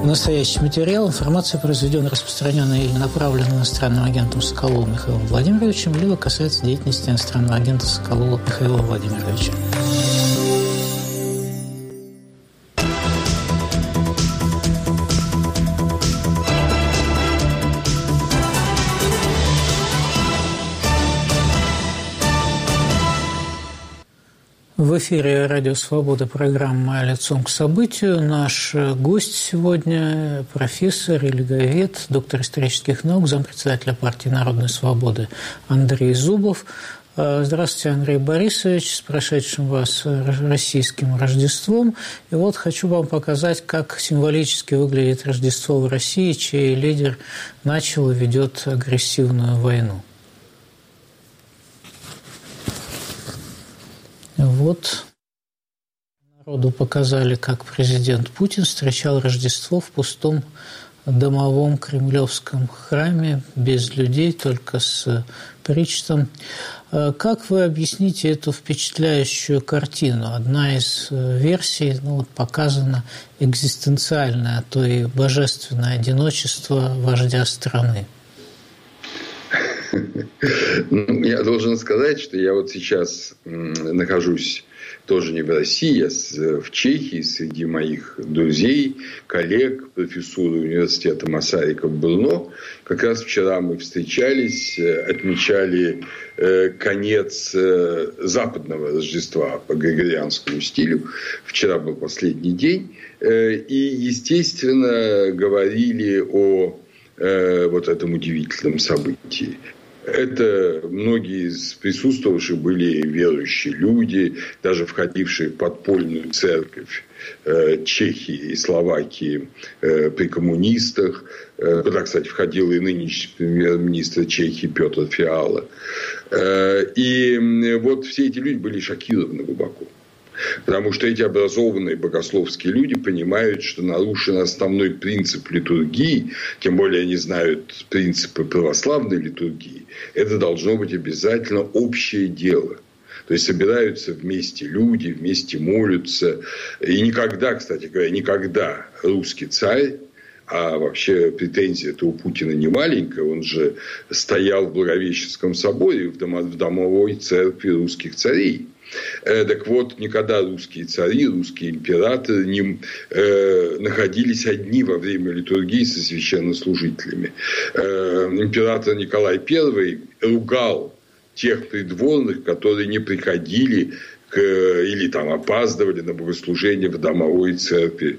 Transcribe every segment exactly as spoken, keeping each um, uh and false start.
Настоящий материал, информация, произведенная, распространенная или направленная иностранным агентом Соколовым Михаилом Владимировичем, либо касается деятельности иностранного агента Соколова Михаила Владимировича. В эфире «Радио Свобода», программа «Лицом к событию». Наш гость сегодня – профессор, религовед, доктор исторических наук, зампредседателя партии «Народной свободы» Андрей Зубов. Здравствуйте, Андрей Борисович, с прошедшим вас российским Рождеством. И вот хочу вам показать, как символически выглядит Рождество в России, чей лидер начал и ведет агрессивную войну. Вот народу показали, как президент Путин встречал Рождество в пустом домовом кремлевском храме, без людей, только с причтом. Как вы объясните эту впечатляющую картину? Одна из версий, ну, вот показано экзистенциальное, а то и божественное одиночество вождя страны. Я должен сказать, что я вот сейчас нахожусь тоже не в России, а в Чехии, среди моих друзей, коллег, профессуры университета Масариков-Брно. Как раз вчера мы встречались, отмечали конец западного Рождества по григорианскому стилю. Вчера был последний день. И, естественно, говорили о вот этом удивительном событии. Это многие из присутствовавших были верующие люди, даже входившие в подпольную церковь э, Чехии и Словакии э, при коммунистах. Э, куда, кстати, входил и нынешний премьер-министр Чехии Петр Фиала. Э, и вот все эти люди были шокированы глубоко. Потому что эти образованные богословские люди понимают, что нарушен основной принцип литургии, тем более они знают принципы православной литургии. Это должно быть обязательно общее дело. То есть собираются вместе люди, вместе молятся. И никогда, кстати говоря, никогда русский царь, а вообще претензия-то у Путина не маленькая, он же стоял в Благовещенском соборе, в домовой церкви русских царей. Так вот, никогда русские цари, русские императоры не э, находились одни во время литургии со священнослужителями. Э, император Николай Первый ругал тех придворных, которые не приходили к, или там опаздывали на богослужение в домовой церкви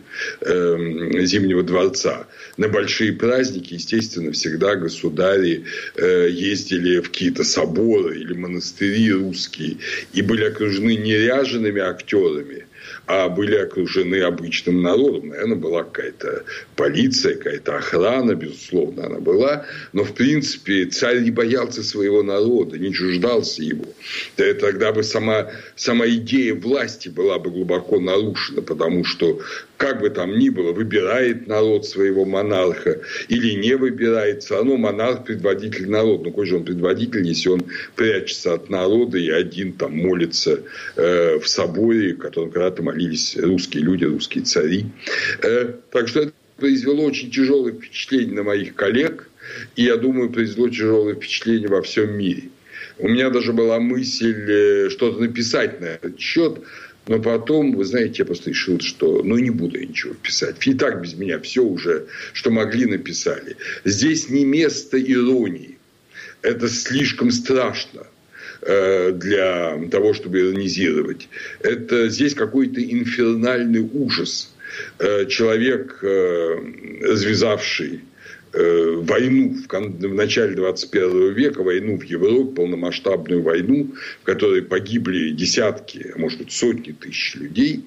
э, Зимнего дворца. На большие праздники, естественно, всегда государи э, ездили в какие-то соборы или монастыри русские и были окружены не ряжеными актерами, а были окружены обычным народом. Наверное, была какая-то полиция, какая-то охрана, безусловно, она была. Но, в принципе, царь не боялся своего народа, не чуждался его. Тогда бы сама, сама идея власти была бы глубоко нарушена, потому что, как бы там ни было, выбирает народ своего монарха или не выбирает, все равно монарх предводитель народа. Ну, какой же он предводитель, если он прячется от народа и один там молится э, в соборе, в котором когда-то молились русские люди, русские цари. Э, так что это произвело очень тяжелое впечатление на моих коллег, и, я думаю, произвело тяжелое впечатление во всем мире. У меня даже была мысль э, что-то написать на этот счет. Но потом, вы знаете, я просто решил, что ну не буду я ничего писать. И так без меня все уже, что могли, написали. Здесь не место иронии. Это слишком страшно э, для того, чтобы иронизировать. Это здесь какой-то инфернальный ужас. Э, человек, э, развязавший войну в начале двадцать первого века, войну в Европе, полномасштабную войну, в которой погибли десятки, а может быть сотни тысяч людей,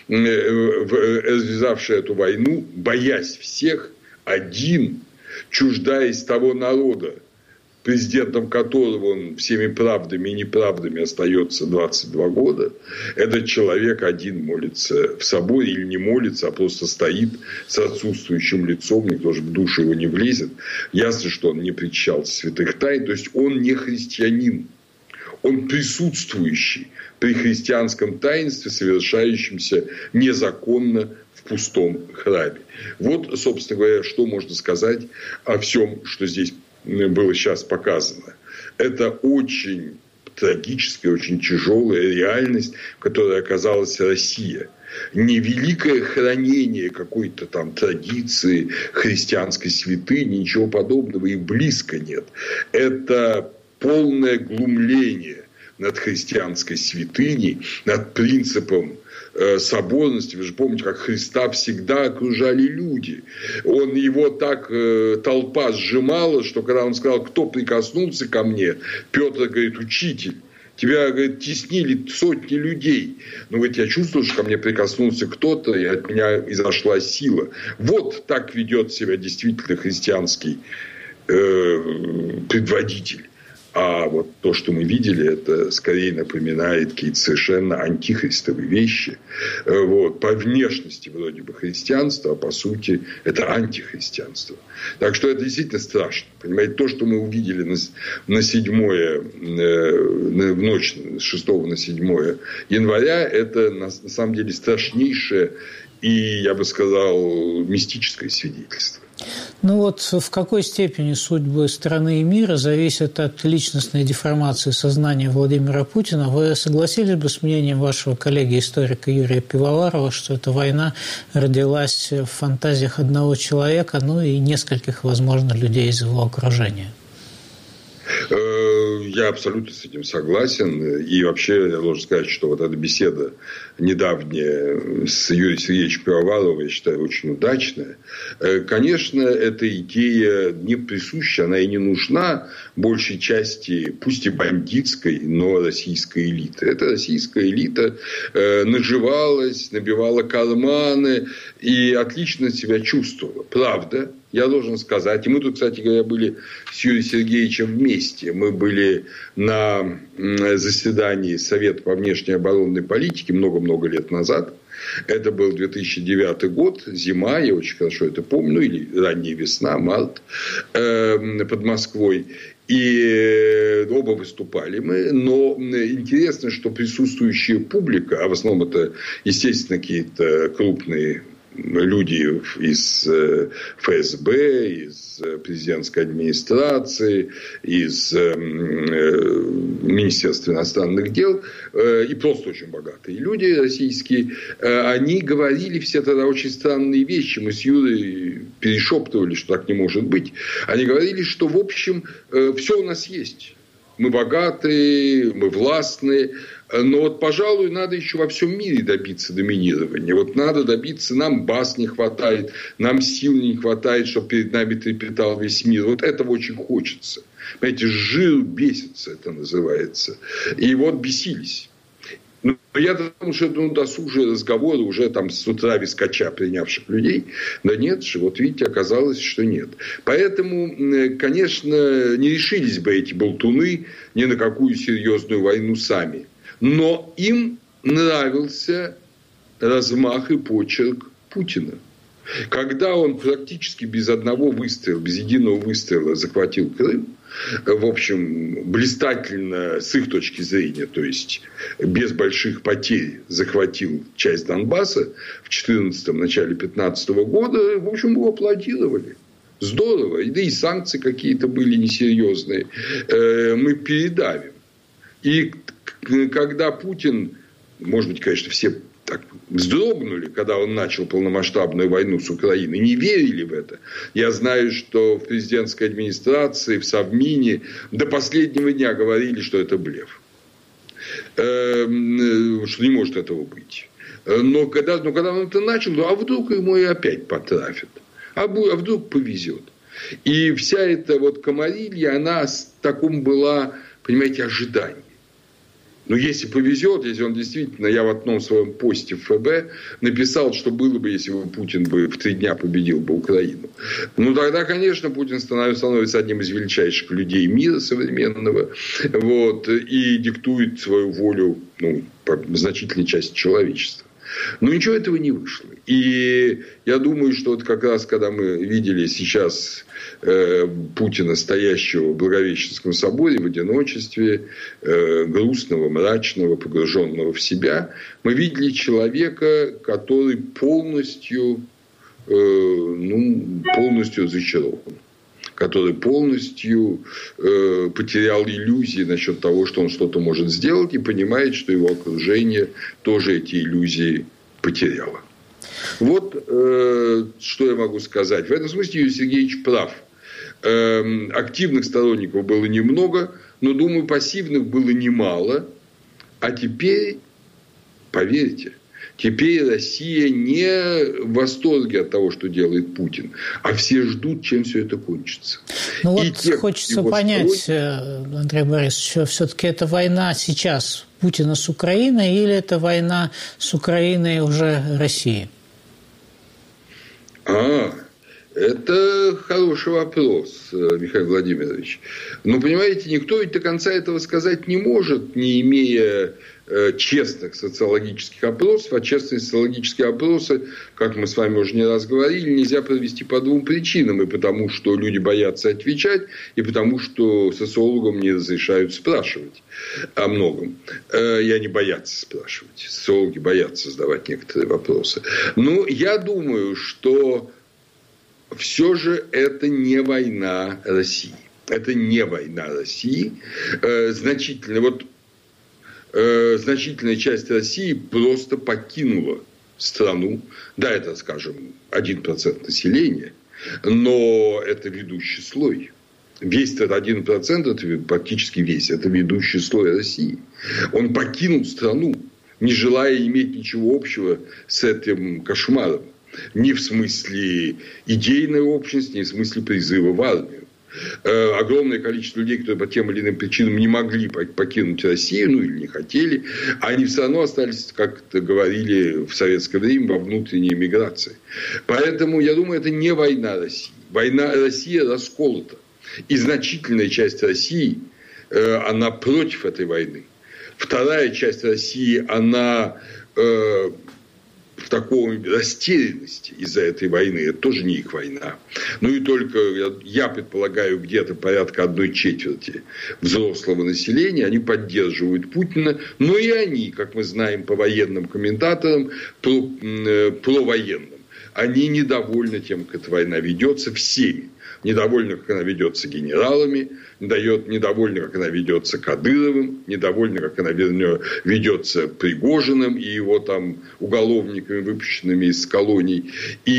развязавший эту войну, боясь всех, один, чуждаясь того народа, президентом которого он всеми правдами и неправдами остается двадцать два года, этот человек один молится в соборе или не молится, а просто стоит с отсутствующим лицом, никто же в душу его не влезет. Ясно, что он не причащал святых тайн, то есть он не христианин, он присутствующий при христианском таинстве, совершающемся незаконно в пустом храме. Вот, собственно говоря, что можно сказать о всем, что здесь было сейчас показано. Это очень трагическая, очень тяжелая реальность, в которой оказалась Россия. Не великое хранение какой-то там традиции христианской святыни, ничего подобного и близко нет. Это полное глумление над христианской святыней, над принципом э, соборности. Вы же помните, как Христа всегда окружали люди. Он, его так э, толпа сжимала, что когда он сказал, кто прикоснулся ко мне, Петр говорит, учитель. Тебя, говорит, теснили сотни людей. Но, говорит, я чувствую, что ко мне прикоснулся кто-то, и от меня изошла сила. Вот так ведет себя действительно христианский э, предводитель. А вот то, что мы видели, это скорее напоминает какие-то совершенно антихристовые вещи. Вот. По внешности вроде бы христианство, а по сути это антихристианство. Так что это действительно страшно. Понимаете, то, что мы увидели на, на седьмое, в ночь с шестого на седьмое января, это на, на самом деле страшнейшее и, я бы сказал, мистическое свидетельство. Ну вот в какой степени судьбы страны и мира зависят от личностной деформации сознания Владимира Путина? Вы согласились бы с мнением вашего коллеги-историка Юрия Пивоварова, что эта война родилась в фантазиях одного человека, ну и нескольких, возможно, людей из его окружения? Я абсолютно с этим согласен. И вообще я должен сказать, что вот эта беседа недавняя с Юрием Сергеевичем Пивоваровым, я считаю, очень удачная. Конечно, эта идея не присуща, она и не нужна большей части, пусть и бандитской, но российской элиты. Эта российская элита наживалась, набивала карманы и отлично себя чувствовала. Правда. Я должен сказать, и мы тут, кстати говоря, были с Юрием Сергеевичем вместе. Мы были на заседании Совета по внешней оборонной политике много-много лет назад. Это был две тысячи девятый год, зима, я очень хорошо это помню, или ранняя весна, март, э, под Москвой. И оба выступали мы. Но интересно, что присутствующая публика, а в основном это, естественно, какие-то крупные люди из эф эс бэ, из президентской администрации, из Министерства иностранных дел и просто очень богатые люди российские, они говорили все тогда очень странные вещи. Мы с Юрой перешептывали, что так не может быть. Они говорили, что в общем все у нас есть. Мы богатые, мы властные. Но вот, пожалуй, надо еще во всем мире добиться доминирования. Вот надо добиться, нам баз не хватает, нам сил не хватает, чтобы перед нами трепетал весь мир. Вот этого очень хочется. Понимаете, жир бесится, это называется. И вот бесились. Но я думаю, что это ну, досужие разговоры уже там с утра вискача принявших людей. Да нет же, вот видите, оказалось, что нет. Поэтому, конечно, не решились бы эти болтуны ни на какую серьезную войну сами. Но им нравился размах и почерк Путина. Когда он практически без одного выстрела, без единого выстрела захватил Крым, в общем, блистательно с их точки зрения, то есть без больших потерь захватил часть Донбасса в четырнадцатом, начале пятнадцатого года, в общем, его аплодировали. Здорово. Да и санкции какие-то были несерьезные. Мы передавим. И когда Путин, может быть, конечно, все так вздрогнули, когда он начал полномасштабную войну с Украиной, не верили в это. Я знаю, что в президентской администрации, в Совмине до последнего дня говорили, что это блеф. Что не может этого быть. Но когда, но когда он это начал, ну, а вдруг ему и опять потрафят? А вдруг повезет? И вся эта вот комарилья, она с таком была, понимаете, ожиданием. Но если повезет, если он действительно, я в одном своем посте в эф бэ написал, что было бы, если бы Путин бы в три дня победил бы Украину. Ну, тогда, конечно, Путин становится одним из величайших людей мира современного. Вот, и диктует свою волю, ну, по значительной части человечества. Но ничего этого не вышло. И я думаю, что вот как раз, когда мы видели сейчас э, Путина, стоящего в Благовещенском соборе в одиночестве, э, грустного, мрачного, погруженного в себя, мы видели человека, который полностью, э, ну, полностью зачарован. Который полностью э, потерял иллюзии насчет того, что он что-то может сделать, и понимает, что его окружение тоже эти иллюзии потеряло. Вот э, что я могу сказать. В этом смысле Юрий Сергеевич прав. Э, активных сторонников было немного, но, думаю, пассивных было немало. А теперь, поверьте, теперь Россия не в восторге от того, что делает Путин, а все ждут, чем все это кончится. Ну вот те, хочется понять, сторонник... Андрей Борисович, все-таки это война сейчас Путина с Украиной или это война с Украиной уже России? А, это хороший вопрос, Михаил Владимирович. Но, понимаете, никто ведь до конца этого сказать не может, не имея честных социологических опросов. А честные социологические опросы, как мы с вами уже не раз говорили, нельзя провести по двум причинам. И потому, что люди боятся отвечать, и потому, что социологам не разрешают спрашивать о многом. И они боятся спрашивать. Социологи боятся задавать некоторые вопросы. Но я думаю, что все же это не война России. Это не война России. Значительно. Вот значительная часть России просто покинула страну. Да, это, скажем, один процент населения, но это ведущий слой. Весь этот один процент, это практически весь, это ведущий слой России. Он покинул страну, не желая иметь ничего общего с этим кошмаром. Ни в смысле идейной общности, ни в смысле призыва в армию. Огромное количество людей, которые по тем или иным причинам не могли покинуть Россию, ну или не хотели, они все равно остались, как говорили в советское время, во внутренней эмиграции. Поэтому, я думаю, это не война России. Война Россия расколота. И значительная часть России, она против этой войны. Вторая часть России, она в такой растерянности из-за этой войны. Это тоже не их война. Ну и только, я предполагаю, где-то порядка одной четверти взрослого населения, они поддерживают Путина. Но и они, как мы знаем по военным комментаторам, про, э, провоенным, они недовольны тем, как эта война ведется, всеми. Недовольны, как она ведется генералами, недовольны, как она ведется Кадыровым, недовольны, как она ведется Пригожиным и его там уголовниками, выпущенными из колоний.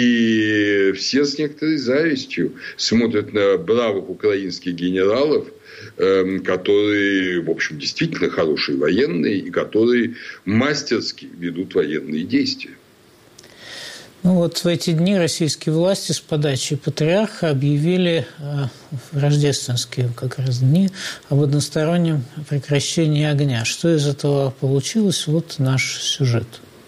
И все с некоторой завистью смотрят на бравых украинских генералов, которые, в общем, действительно хорошие военные и которые мастерски ведут военные действия. Ну вот в эти дни российские власти с подачи патриарха объявили в рождественские как раз дни об одностороннем прекращении огня. Что из этого получилось? Вот наш сюжет.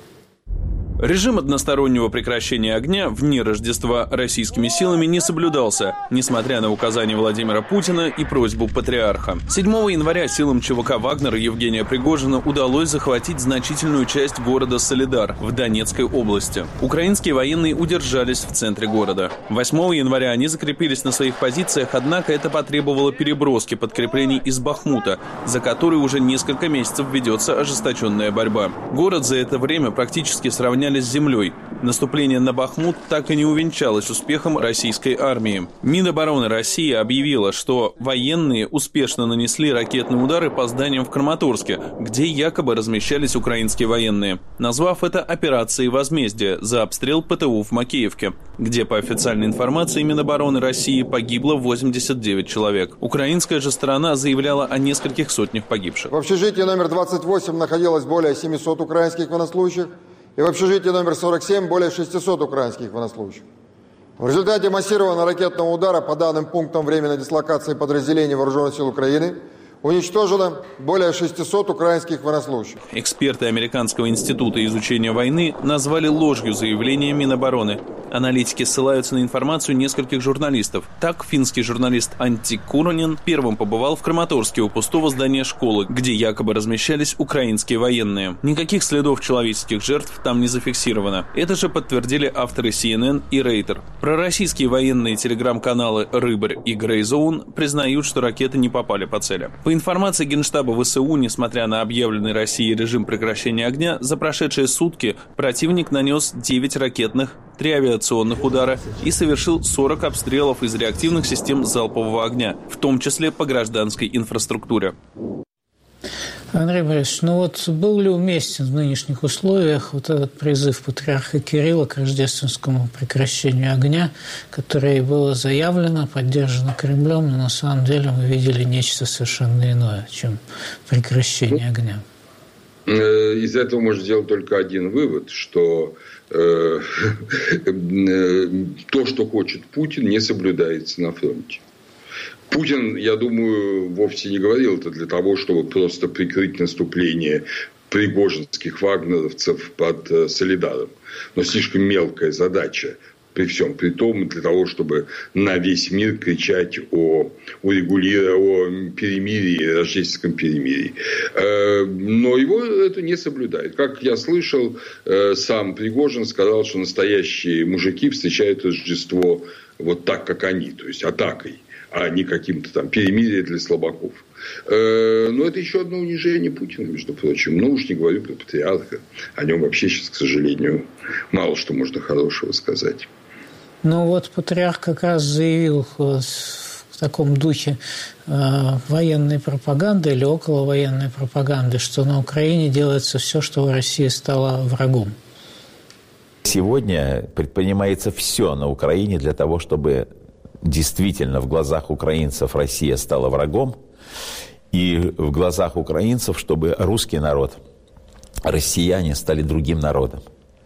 Режим одностороннего прекращения огня в дни Рождества российскими силами не соблюдался, несмотря на указания Владимира Путина и просьбу патриарха. седьмого января силам ЧВК «Вагнер» Евгения Пригожина удалось захватить значительную часть города Солидар в Донецкой области. Украинские военные удержались в центре города. восьмого января они закрепились на своих позициях, однако это потребовало переброски подкреплений из Бахмута, за который уже несколько месяцев ведется ожесточенная борьба. Город за это время практически сравняли с землей. Наступление на Бахмут так и не увенчалось успехом российской армии. Минобороны России объявила, что военные успешно нанесли ракетные удары по зданиям в Краматорске, где якобы размещались украинские военные, назвав это операцией возмездия за обстрел ПТУ в Макеевке, где, по официальной информации Минобороны России, погибло восемьдесят девять человек. Украинская же сторона заявляла о нескольких сотнях погибших. В общежитии номер двадцать восемь находилось более семисот украинских военнослужащих, и в общежитии номер сорок семь более шестисот украинских военнослужащих. В результате массированного ракетного удара по данным пунктам временной дислокации подразделений Вооруженных сил Украины уничтожено более шестисот украинских военнослужащих. Эксперты Американского института изучения войны назвали ложью заявление Минобороны Аналитики ссылаются на информацию нескольких журналистов. Так, финский журналист Анtti Kuronen первым побывал в Краматорске у пустого здания школы, где якобы размещались украинские военные. Никаких следов человеческих жертв там не зафиксировано. Это же подтвердили авторы си эн эн и Рейтер. Пророссийские военные телеграм-каналы «Рыбарь» и «Грейзоун» признают, что ракеты не попали по цели. По информации Генштаба ВСУ, несмотря на объявленный Россией режим прекращения огня, за прошедшие сутки противник нанес девять ракетных, три авиационных удара и совершил сорок обстрелов из реактивных систем залпового огня, в том числе по гражданской инфраструктуре. Андрей Борисович, ну вот был ли уместен в нынешних условиях вот этот призыв патриарха Кирилла к рождественскому прекращению огня, которое было заявлено, поддержано Кремлем, но на самом деле мы видели нечто совершенно иное, чем прекращение огня? Из этого можно сделать только один вывод, что э, то, что хочет Путин, не соблюдается на фронте. Путин, я думаю, вовсе не говорил это для того, чтобы просто прикрыть наступление пригожинских вагнеровцев под Солидаром. Но слишком мелкая задача при всем при том, для того, чтобы на весь мир кричать о, урегулировании, о перемирии, рождественском перемирии. Но его это не соблюдает. Как я слышал, сам Пригожин сказал, что настоящие мужики встречают Рождество вот так, как они, то есть атакой, а не каким-то там перемирием для слабаков. Но это еще одно унижение Путина, между прочим. Ну, уж не говорю про патриарха. О нем вообще сейчас, к сожалению, мало что можно хорошего сказать. Ну, вот патриарх как раз заявил в таком духе э, военной пропаганды или околовоенной пропаганды, что на Украине делается все, чтобы Россия стала врагом. Сегодня предпринимается все на Украине для того, чтобы действительно в глазах украинцев Россия стала врагом, и в глазах украинцев, чтобы русский народ, россияне стали другим народом.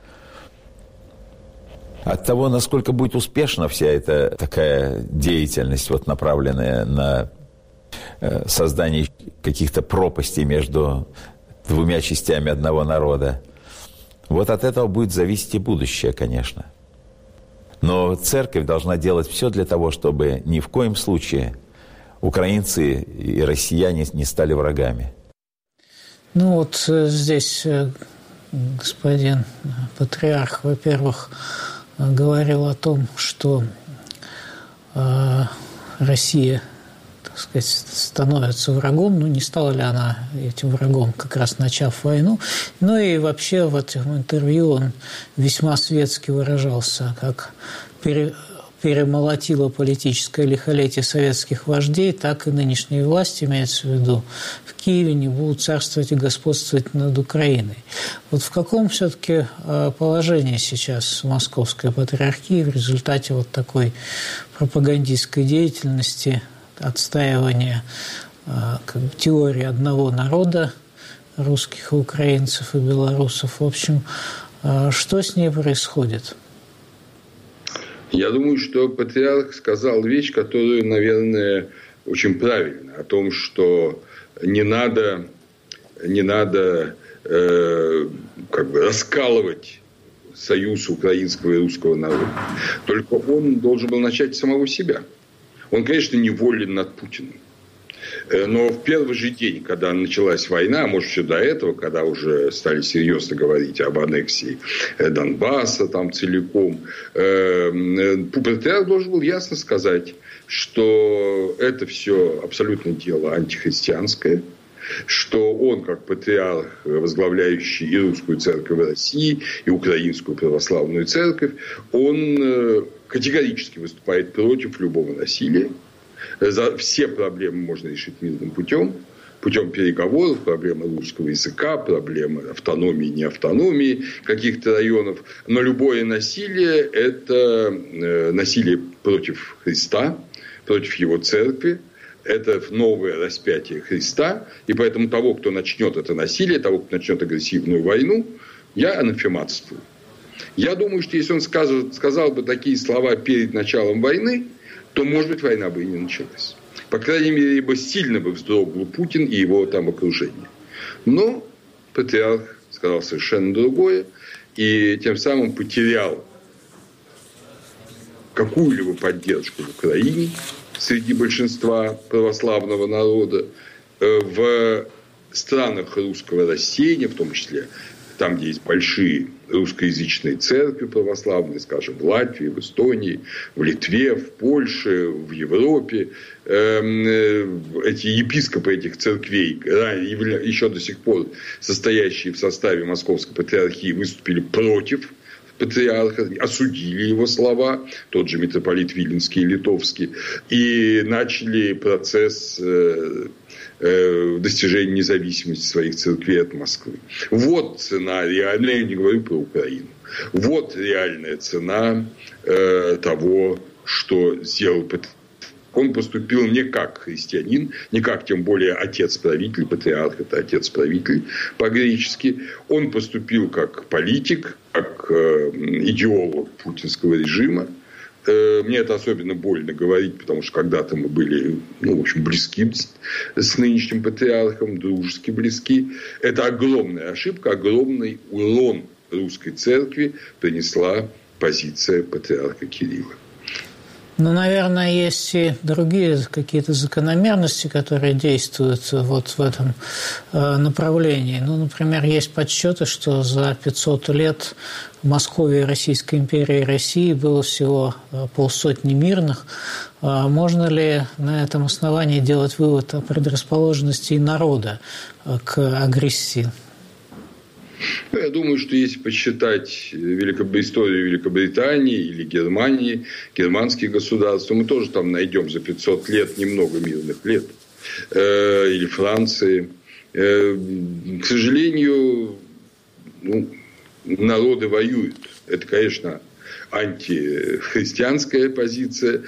От того, насколько будет успешна вся эта такая деятельность, вот, направленная на создание каких-то пропастей между двумя частями одного народа, вот от этого будет зависеть и будущее, конечно. Но церковь должна делать все для того, чтобы ни в коем случае украинцы и россияне не стали врагами. Ну вот здесь господин патриарх, во-первых, говорил о том, что э, Россия, так сказать, становится врагом, ну не стала ли она этим врагом, как раз начав войну. Ну и вообще в этом интервью он весьма светски выражался, как пере, перемолотило политическое лихолетие советских вождей, так и нынешние власти, имеется в виду, в Киеве не будут царствовать и господствовать над Украиной. Вот в каком все-таки положении сейчас Московская патриархия в результате вот такой пропагандистской деятельности, отстаивания как бы, теории одного народа, русских, украинцев и белорусов? В общем, что с ней происходит? Я думаю, что патриарх сказал вещь, которую, наверное, очень правильно, о том, что не надо, не надо э, как бы раскалывать союз украинского и русского народа. Только он должен был начать с самого себя. Он, конечно, неволен над Путиным. Но в первый же день, когда началась война, а может, еще до этого, когда уже стали серьезно говорить об аннексии Донбасса там целиком, патриарх должен был ясно сказать, что это все абсолютно дело антихристианское, что он, как патриарх, возглавляющий и русскую церковь России, и украинскую православную церковь, он категорически выступает против любого насилия. За все проблемы можно решить мирным путем, путем переговоров, проблемы русского языка, проблемы автономии, не автономии каких-то районов. Но любое насилие – это насилие против Христа, против Его церкви. Это новое распятие Христа. И поэтому того, кто начнет это насилие, того, кто начнет агрессивную войну, я анафематствую. Я думаю, что если он сказал, сказал бы такие слова перед началом войны, то, может быть, война бы и не началась. По крайней мере, бы сильно бы вздрогнул Путин и его там окружение. Но патриарх сказал совершенно другое. И тем самым потерял какую-либо поддержку в Украине среди большинства православного народа, в странах русского рассеяния, в том числе там, где есть большие русскоязычные церкви православные, скажем, в Латвии, в Эстонии, в Литве, в Польше, в Европе, эти епископы этих церквей, еще до сих пор состоящие в составе Московской патриархии, выступили против патриарха, осудили его слова, тот же митрополит Виленский и Литовский, и начали процесс достижения независимости своих церквей от Москвы. Вот цена реальная, я не говорю про Украину, вот реальная цена э, того, что сделал патриарх. Он поступил не как христианин, не как тем более отец-правитель, патриарх – это отец-правитель по-гречески. Он поступил как политик, как э, идеолог путинского режима. Э, мне это особенно больно говорить, потому что когда-то мы были, ну, в общем, близки с, с нынешним патриархом, дружески близки. Это огромная ошибка, огромный урон русской церкви принесла позиция патриарха Кирилла. Ну, наверное, есть и другие какие-то закономерности, которые действуют вот в этом направлении. Ну, например, есть подсчеты, что за пятьсот лет в Москве, Российской империи и России было всего полсотни мирных. Можно ли на этом основании делать вывод о предрасположенности народа к агрессии? Я думаю, что если посчитать историю Великобритании или Германии, германских государств, то мы тоже там найдем за пятьсот лет немного мирных лет. Или Франции. К сожалению, ну, народы воюют. Это, конечно, антихристианская позиция,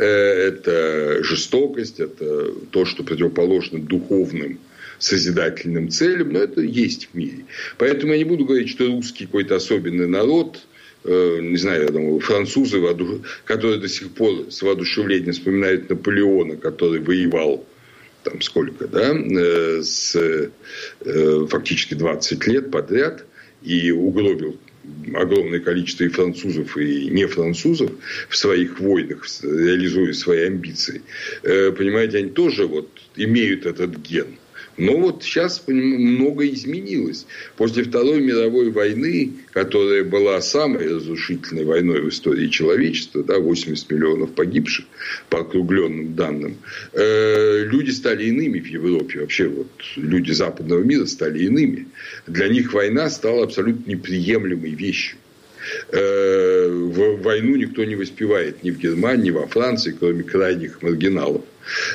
это жестокость, это то, что противоположно духовным созидательным целям, но это есть в мире. Поэтому я не буду говорить, что русский какой-то особенный народ, э, не знаю, я думаю, французы, которые до сих пор с воодушевлением вспоминают Наполеона, который воевал там сколько, да, э, с э, фактически двадцать лет подряд и угробил огромное количество и французов, и не французов в своих войнах, реализуя свои амбиции. Э, понимаете, они тоже вот имеют этот ген. Но вот сейчас многое изменилось. После Второй мировой войны, которая была самой разрушительной войной в истории человечества, да, восемьдесят миллионов погибших по округленным данным, э, люди стали иными в Европе. Вообще вот, люди западного мира стали иными. Для них война стала абсолютно неприемлемой вещью. Э, в войну никто не воспевает ни в Германии, ни во Франции, кроме крайних маргиналов.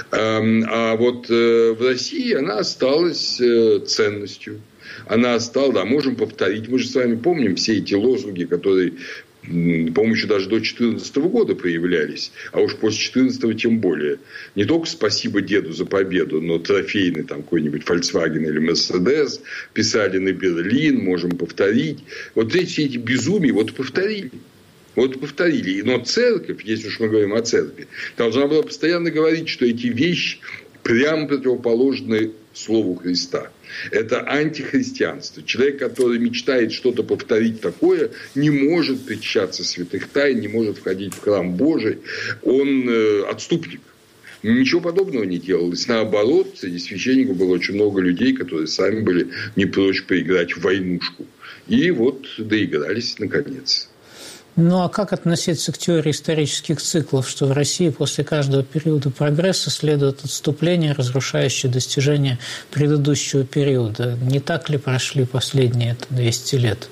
А вот в России она осталась ценностью. Она осталась, да, можем повторить. Мы же с вами помним все эти лозунги, которые, по-моему, еще даже до две тысячи четырнадцатого года появлялись. А уж после две тысячи четырнадцатого тем более. Не только «Спасибо деду за победу», но трофейный там какой-нибудь Volkswagen или Mercedes писали на Берлин, можем повторить. Вот эти, эти безумия вот повторили. Вот повторили. Но церковь, если уж мы говорим о церкви, должна была постоянно говорить, что эти вещи прямо противоположны Слову Христа. Это антихристианство. Человек, который мечтает что-то повторить такое, не может причащаться святых тайн, не может входить в храм Божий. Он э, отступник. Ничего подобного не делалось. Наоборот, среди священников было очень много людей, которые сами были не прочь поиграть в войнушку. И вот доигрались наконец. Ну, а как относиться к теории исторических циклов, что в России после каждого периода прогресса следует отступление, разрушающее достижения предыдущего периода? Не так ли прошли последние двести лет?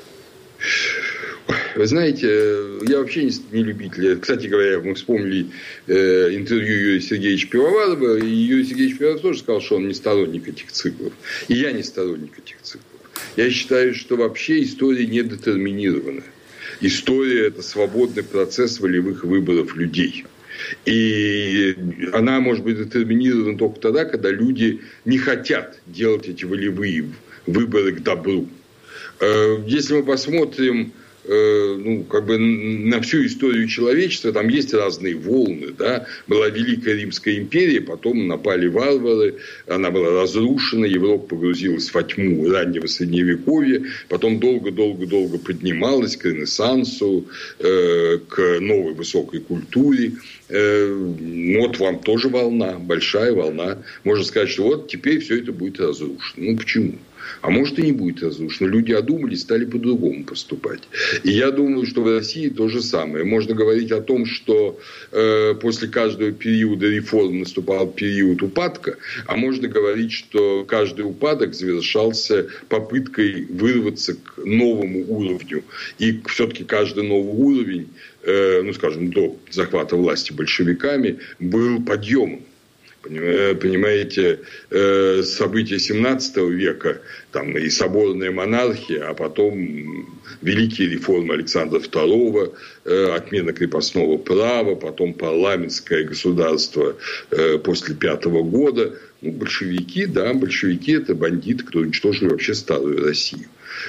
Вы знаете, я вообще не, не любитель. Кстати говоря, мы вспомнили э, интервью Юрия Сергеевича Пивоварова, и Юрий Сергеевич Пивоваров тоже сказал, что он не сторонник этих циклов. И я не сторонник этих циклов. Я считаю, что вообще история не детерминирована. История – это свободный процесс волевых выборов людей. И она может быть детерминирована только тогда, когда люди не хотят делать эти волевые выборы к добру. Если мы посмотрим ну, как бы на всю историю человечества там есть разные волны, да. Была Великая Римская империя, потом напали варвары, она была разрушена, Европа погрузилась во тьму раннего Средневековья, потом долго-долго-долго поднималась к Ренессансу, э, к новой высокой культуре. Э, вот вам тоже волна, большая волна. Можно сказать, что вот теперь все это будет разрушено. Ну, почему? А может, и не будет разрушено. Люди одумались, стали по-другому поступать. И я думаю, что в России то же самое. Можно говорить о том, что э, после каждого периода реформ наступал период упадка, а можно говорить, что каждый упадок завершался попыткой вырваться к новому уровню. И все-таки каждый новый уровень, э, ну, скажем, до захвата власти большевиками, был подъемом. Понимаете, события семнадцатого века, там и соборная монархия, а потом великие реформы Александра второго, отмена крепостного права, потом парламентское государство после пятого года. Ну, большевики, да, большевики – это бандиты, которые уничтожили вообще старую Россию.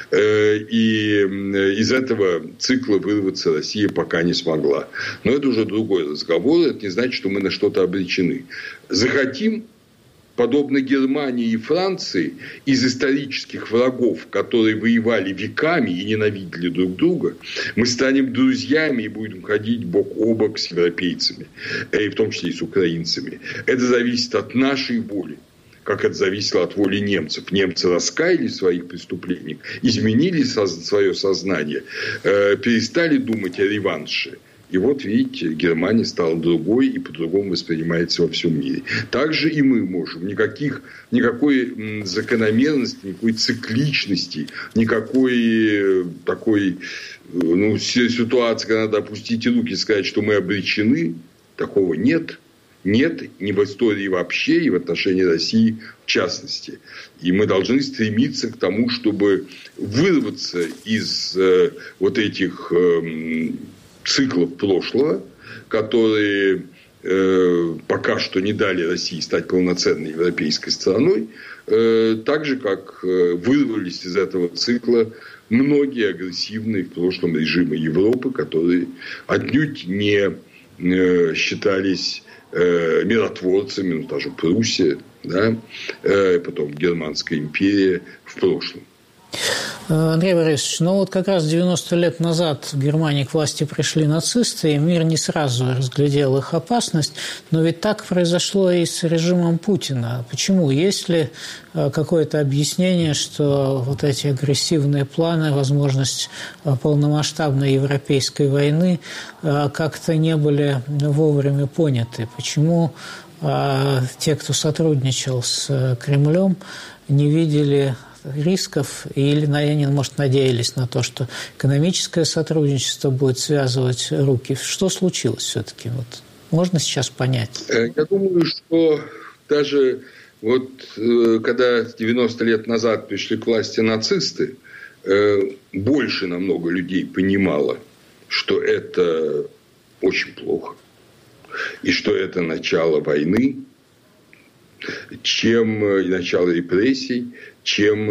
И из этого цикла вырваться Россия пока не смогла. Но это уже другой разговор. Это не значит, что мы на что-то обречены. Захотим, подобно Германии и Франции, из исторических врагов, которые воевали веками и ненавидели друг друга, мы станем друзьями и будем ходить бок о бок с европейцами, и в том числе и с украинцами. Это зависит от нашей воли. Как это зависело от воли немцев. Немцы раскаялись в своих преступлениях, изменили свое сознание, перестали думать о реванше. И вот, видите, Германия стала другой и по-другому воспринимается во всем мире. Также и мы можем. Никаких, никакой закономерности, никакой цикличности, никакой такой ну, ситуации, когда надо опустить руки и сказать, что мы обречены, такого нет. Нет ни в истории вообще, и в отношении России в частности. И мы должны стремиться к тому, чтобы вырваться из э, вот этих э, циклов прошлого, которые э, пока что не дали России стать полноценной европейской страной, э, так же, как э, вырвались из этого цикла многие агрессивные в прошлом режимы Европы, которые отнюдь не э, считались миротворцами, ну, даже Пруссия, да, потом Германская империя в прошлом. Андрей Борисович, ну вот как раз девяносто лет назад в Германии к власти пришли нацисты, и мир не сразу разглядел их опасность, но ведь так произошло и с режимом Путина. Почему? Есть ли какое-то объяснение, что вот эти агрессивные планы, возможность полномасштабной европейской войны как-то не были вовремя поняты? Почему те, кто сотрудничал с Кремлем, не видели рисков или, может, надеялись на то, что экономическое сотрудничество будет связывать руки? Что случилось все-таки? Вот можно сейчас понять? Я думаю, что даже вот когда девяносто лет назад пришли к власти нацисты, больше намного людей понимало, что это очень плохо и что это начало войны, чем начало репрессий, чем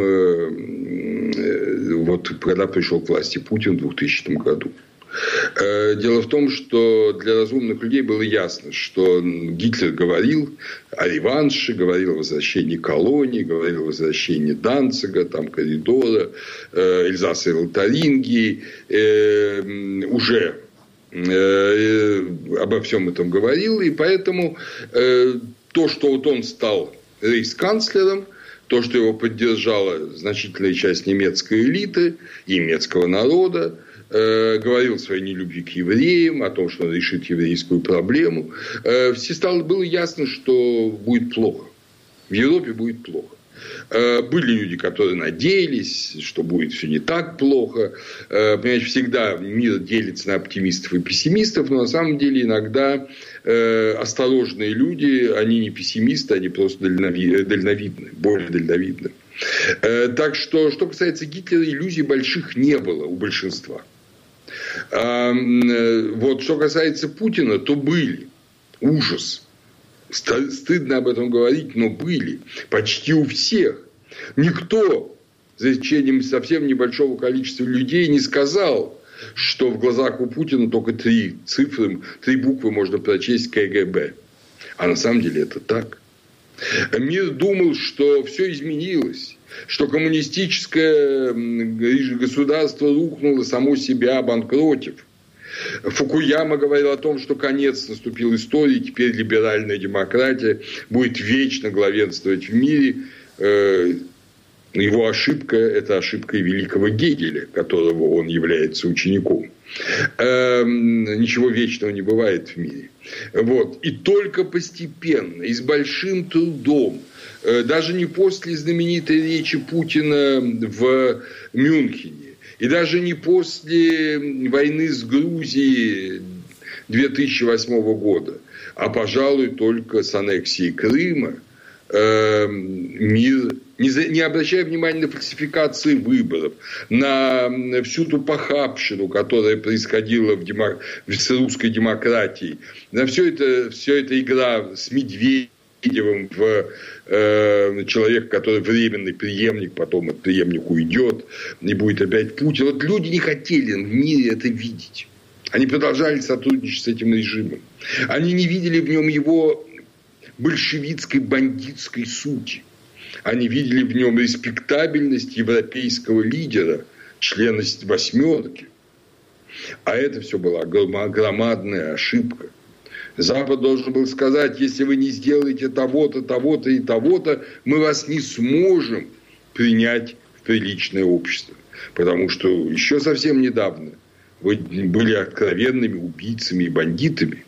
вот когда пришел к власти Путин в двухтысячном году. Дело в том, что для разумных людей было ясно, что Гитлер говорил о реванше, говорил о возвращении колоний, говорил о возвращении Данцига, там, коридора, Эльзаса и Лотарингии, уже обо всем этом говорил, и поэтому то, что вот он стал рейхсканцлером, то, что его поддержала значительная часть немецкой элиты и немецкого народа, э, говорил о своей нелюбви к евреям, о том, что он решит еврейскую проблему, э, все стало, было ясно, что будет плохо. В Европе будет плохо. Э, были люди, которые надеялись, что будет все не так плохо. Э, понимаете, всегда мир делится на оптимистов и пессимистов, но на самом деле иногда э, осторожные люди, они не пессимисты, они просто дальнови- дальновидны, более дальновидны. Э, так что, что касается Гитлера, иллюзий больших не было у большинства. А, э, вот что касается Путина, то были. Ужас. Стыдно об этом говорить, но были. Почти у всех. Никто, за исключением совсем небольшого количества людей, не сказал, что в глазах у Путина только три цифры, три буквы можно прочесть ка гэ бэ. А на самом деле это так. Мир думал, что все изменилось, что коммунистическое государство рухнуло само себя, обанкротив. Фукуяма говорил о том, что конец наступил истории, теперь либеральная демократия будет вечно главенствовать в мире. Его ошибка – это ошибка великого Гегеля, которого он является учеником. Ничего вечного не бывает в мире. Вот. И только постепенно и с большим трудом, даже не после знаменитой речи Путина в Мюнхене, и даже не после войны с Грузией две тысячи восьмого года, а, пожалуй, только с аннексией Крыма, э, мир, не, за, не обращая внимания на фальсификации выборов, на всю ту похабщину, которая происходила в демок... с русской демократией, на все это, все это игра с Медведевым в э, человек, который временный преемник, потом от преемника уйдет, и будет опять Путин. Вот люди не хотели в мире это видеть. Они продолжали сотрудничать с этим режимом. Они не видели в нем его большевистской, бандитской сути. Они видели в нем респектабельность европейского лидера, члена восьмерки. А это все была громадная ошибка. Запад должен был сказать: если вы не сделаете того-то, того-то и того-то, мы вас не сможем принять в приличное общество. Потому что еще совсем недавно вы были откровенными убийцами и бандитами.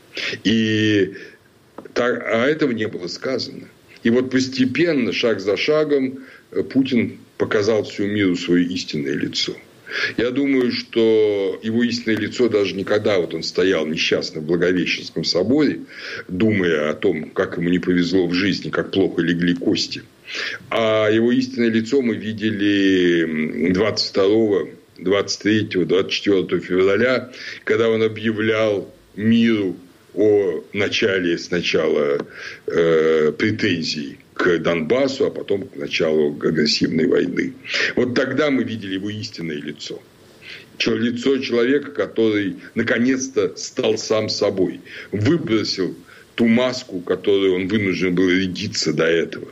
И так, а этого не было сказано. И вот постепенно, шаг за шагом, Путин показал всему миру свое истинное лицо. Я думаю, что его истинное лицо даже никогда, вот он стоял несчастно в Благовещенском соборе, думая о том, как ему не повезло в жизни, как плохо легли кости. А его истинное лицо мы видели двадцать второго, двадцать третьего, двадцать четвёртого февраля, когда он объявлял миру о начале сначала э, претензий к Донбассу, а потом к началу агрессивной войны. Вот тогда мы видели его истинное лицо. Лицо человека, который наконец-то стал сам собой. Выбросил ту маску, которую он вынужден был рядиться до этого.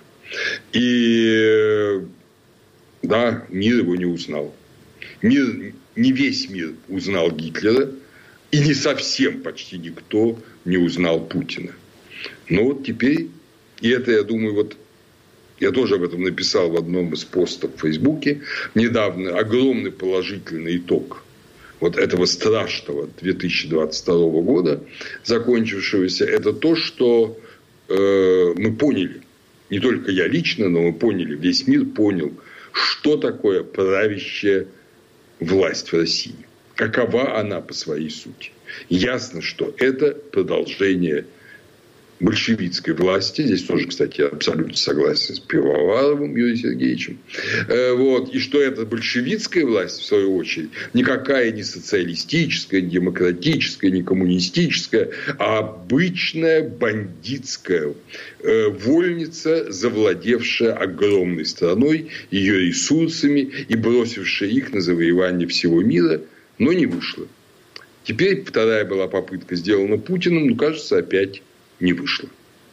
И да, мир его не узнал. Мир, не весь мир узнал Гитлера. И не совсем почти никто не узнал Путина. Но вот теперь, и это, я думаю, вот я тоже об этом написал в одном из постов в Фейсбуке недавно, огромный положительный итог вот этого страшного две тысячи двадцать второго года, закончившегося, это то, что э, мы поняли, не только я лично, но мы поняли, весь мир понял, что такое правящая власть в России. Какова она по своей сути? Ясно, что это продолжение большевистской власти. Здесь тоже, кстати, я абсолютно согласен с Пивоваровым Юрием Сергеевичем. Вот. И что эта большевистская власть, в свою очередь, никакая не социалистическая, не демократическая, не коммунистическая, а обычная бандитская вольница, завладевшая огромной страной, ее ресурсами и бросившая их на завоевание всего мира, но не вышло. Теперь вторая была попытка, сделана Путиным, но, кажется, опять не вышло.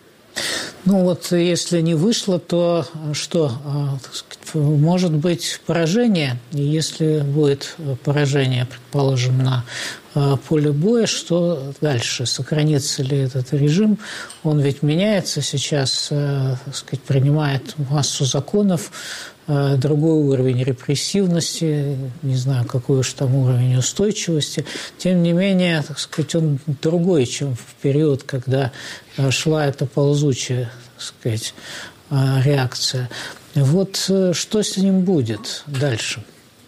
Ну вот, если не вышло, то что? Может быть поражение. И если будет поражение, предположим, на поле боя, что дальше? Сохранится ли этот режим? Он ведь меняется сейчас, так сказать, принимает массу законов, другой уровень репрессивности, не знаю, какой уж там уровень устойчивости. Тем не менее, так сказать, он другой, чем в период, когда шла эта ползучая, так сказать, реакция. Вот что с ним будет дальше?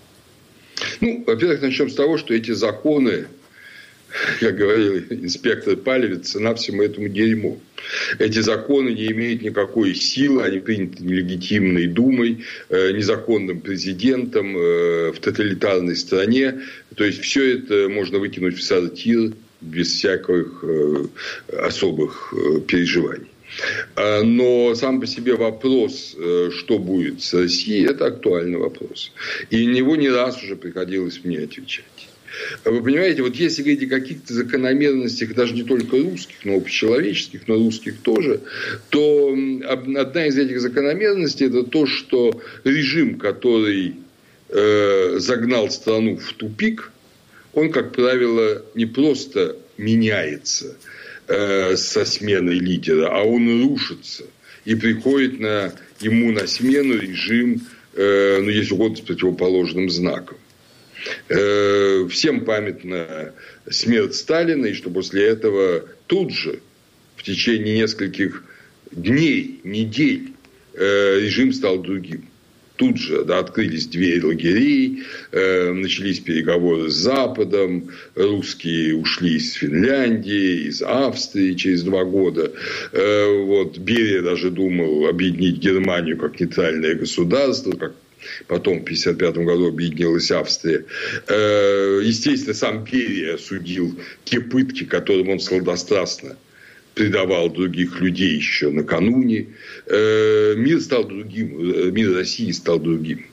Ну, во-первых, начнем с того, что эти законы, как говорил инспектор Палевец, цена всему этому дерьму. Эти законы не имеют никакой силы, они приняты нелегитимной Думой, незаконным президентом в тоталитарной стране. То есть, все это можно выкинуть в сортир без всяких особых переживаний. Но сам по себе вопрос, что будет с Россией, это актуальный вопрос. И на него не раз уже приходилось мне отвечать. Вы понимаете, вот если говорить о каких-то закономерностях, даже не только русских, но общечеловеческих, но русских тоже, то одна из этих закономерностей – это то, что режим, который э, загнал страну в тупик, он, как правило, не просто меняется э, со сменой лидера, а он рушится. И приходит на, ему на смену режим, э, ну, если угодно, с противоположным знаком. Э, всем памятна смерть Сталина, и что после этого тут же, в течение нескольких дней, недель, э, режим стал другим. Тут же, да, открылись двери лагерей, э, начались переговоры с Западом, русские ушли из Финляндии, из Австрии через два года. Э, вот, Берия даже думал объединить Германию как нейтральное государство, как потом в тысяча девятьсот пятьдесят пятом году объединилась Австрия. Э, естественно, сам Берия осудил те пытки, которым он сладострастно предавал других людей еще накануне. Э, мир стал другим, мир России стал другим.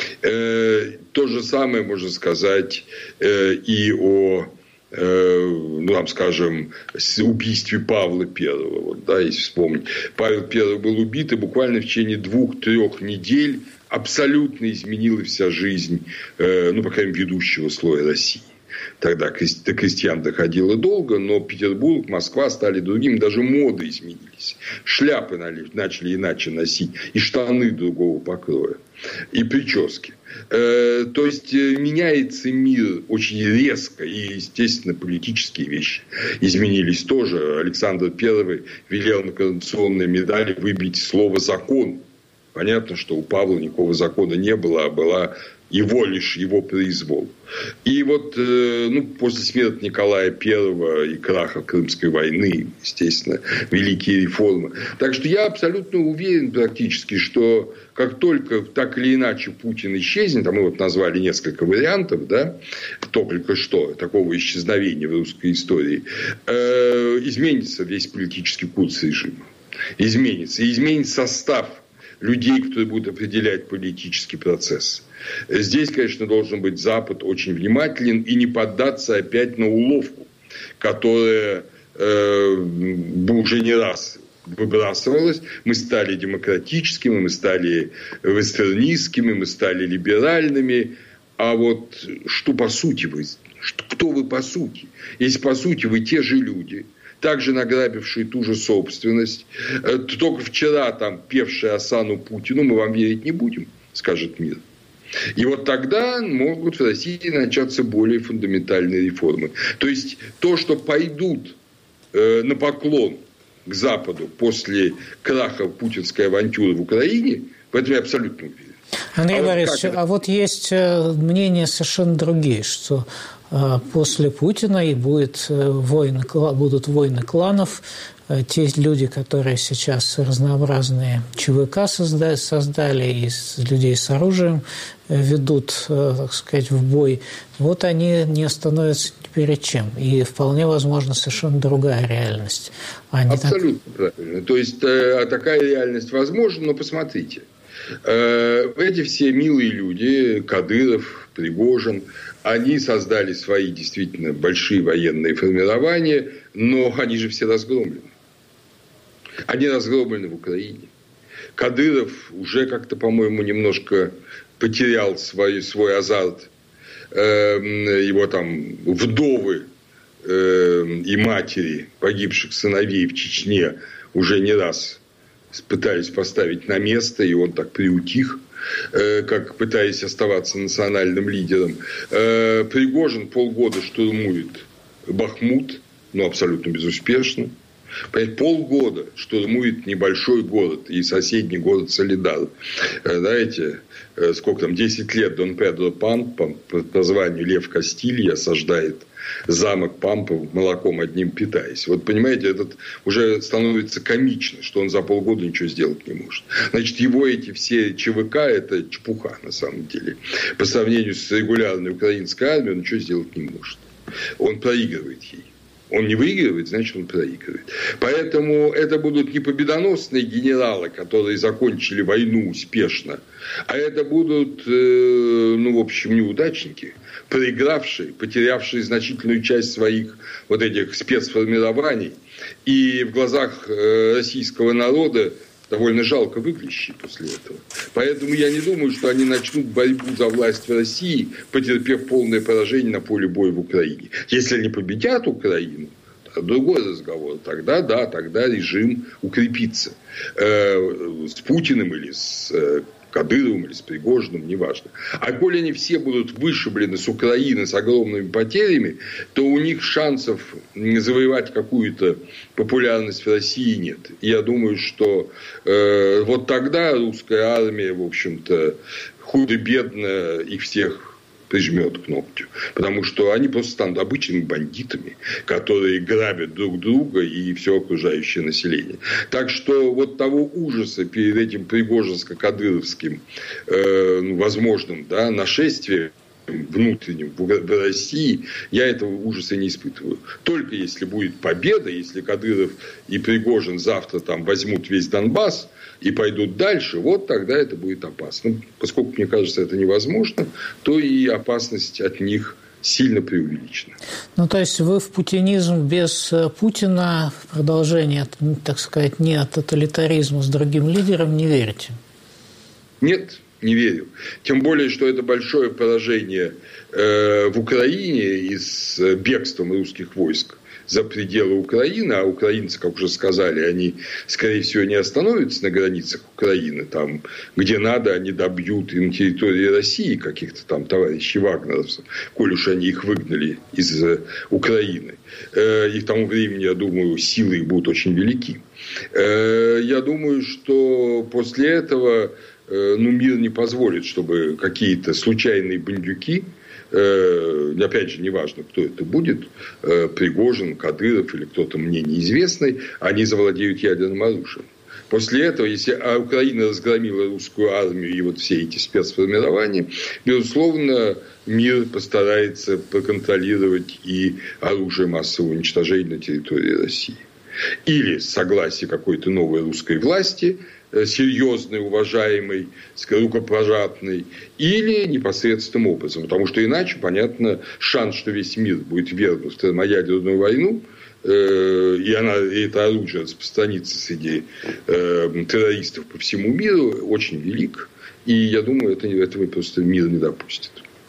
Э, то же самое можно сказать э, и о, э, ну, там, скажем, убийстве Павла Первого. Вот, да, если вспомнить. Павел Первый был убит, и буквально в течение двух-трех недель абсолютно изменилась вся жизнь, э, ну, по крайней мере, ведущего слоя России. Тогда до крестьян доходило долго, но Петербург, Москва стали другими, даже моды изменились. Шляпы начали иначе носить, и штаны другого покроя, и прически. Э, то есть, меняется мир очень резко, и, естественно, политические вещи изменились тоже. Александр Первый велел на коронационной медали выбить слово «закон». Понятно, что у Павла никакого закона не было, а была его лишь его произвол. И вот э, ну, после смерти Николая Первого и краха Крымской войны, естественно, великие реформы. Так что я абсолютно уверен практически, что как только так или иначе Путин исчезнет, а мы вот назвали несколько вариантов, да, только что такого исчезновения в русской истории, э, изменится весь политический курс режима. Изменится. И изменится состав людей, которые будут определять политический процесс. Здесь, конечно, должен быть Запад очень внимателен и не поддаться опять на уловку, которая э, уже не раз выбрасывалась. Мы стали демократическими, мы стали вестернистскими, мы стали либеральными. А вот что по сути вы? Кто вы по сути? Если по сути вы те же люди, также награбившие ту же собственность, только вчера там певшие осану Путину, мы вам верить не будем, скажет мир. И вот тогда могут в России начаться более фундаментальные реформы. То есть, то, что пойдут э, на поклон к Западу после краха путинской авантюры в Украине, в этом я абсолютно уверен. Андрей а Борисович, вот а вот есть мнения совершенно другие, что после Путина и будет войны, будут войны кланов. Те люди, которые сейчас разнообразные ЧВК создали, создали и людей с оружием ведут, так сказать, в бой, вот они не остановятся ни перед чем. И вполне возможно совершенно другая реальность. А не абсолютно так... правильно. То есть, такая реальность возможна, но посмотрите. Эти все милые люди, Кадыров, Пригожин, они создали свои действительно большие военные формирования, но они же все разгромлены. Они разгромлены в Украине. Кадыров уже как-то, по-моему, немножко потерял свой, свой азарт. Его там вдовы и матери погибших сыновей в Чечне уже не раз пытались поставить на место, и он так приутих, как пытаясь оставаться национальным лидером. Пригожин полгода штурмует Бахмут, но абсолютно безуспешно. Полгода штурмует небольшой город и соседний город Солидар. Знаете, сколько там, десять лет Дон Педро Пампа по названию Лев Кастилья осаждает замок Пампа, молоком одним питаясь. Вот понимаете, этот уже становится комично, что он за полгода ничего сделать не может. Значит, его эти все ЧВК – это чепуха на самом деле. По сравнению с регулярной украинской армией он ничего сделать не может. Он проигрывает ей. Он не выигрывает, значит, он проигрывает. Поэтому это будут не победоносные генералы, которые закончили войну успешно, а это будут, ну, в общем, неудачники, проигравшие, потерявшие значительную часть своих вот этих спецформирований. И в глазах российского народа довольно жалко выглядящие после этого. Поэтому я не думаю, что они начнут борьбу за власть в России, потерпев полное поражение на поле боя в Украине. Если они победят Украину, другой разговор. Тогда, да, тогда режим укрепится. Э, с Путиным или с э, Кадыровым или с Пригожиным, неважно. А коли они все будут вышиблены с Украины с огромными потерями, то у них шансов завоевать какую-то популярность в России нет. Я думаю, что э, вот тогда русская армия, в общем-то, худо-бедно их всех прижмет к ногтю. Потому что они просто станут обычными бандитами, которые грабят друг друга и все окружающее население. Так что вот того ужаса перед этим пригожинско-кадыровским э, возможным, да, нашествием внутренним в России, я этого ужаса не испытываю. Только если будет победа, если Кадыров и Пригожин завтра там возьмут весь Донбасс и пойдут дальше, вот тогда это будет опасно. Поскольку, мне кажется, это невозможно, то и опасность от них сильно преувеличена. Ну, то есть вы в путинизм без Путина, в продолжение, так сказать, не от тоталитаризма с другим лидером не верите? Нет. Не верю. Тем более, что это большое поражение э, в Украине и с бегством русских войск за пределы Украины. А украинцы, как уже сказали, они, скорее всего, не остановятся на границах Украины. Там, где надо, они добьют и на территории России каких-то там товарищей вагнеровцев, коль уж они их выгнали из Украины. Э, и к тому времени, я думаю, силы их будут очень велики. Э, я думаю, что после этого ну, мир не позволит, чтобы какие-то случайные бандюки, э, опять же, неважно, кто это будет, э, Пригожин, Кадыров или кто-то мне неизвестный, они завладеют ядерным оружием. После этого, если Украина разгромила русскую армию и вот все эти спецформирования, безусловно, мир постарается проконтролировать и оружие массового уничтожения на территории России. Или согласие какой-то новой русской власти, серьезной, уважаемой, рукопожатной, или непосредственным образом. Потому что иначе, понятно, шанс, что весь мир будет ввергнут в термоядерную войну, э, и, она, и это оружие распространится среди э, террористов по всему миру, очень велик. И я думаю, это, этого просто мир не допустит.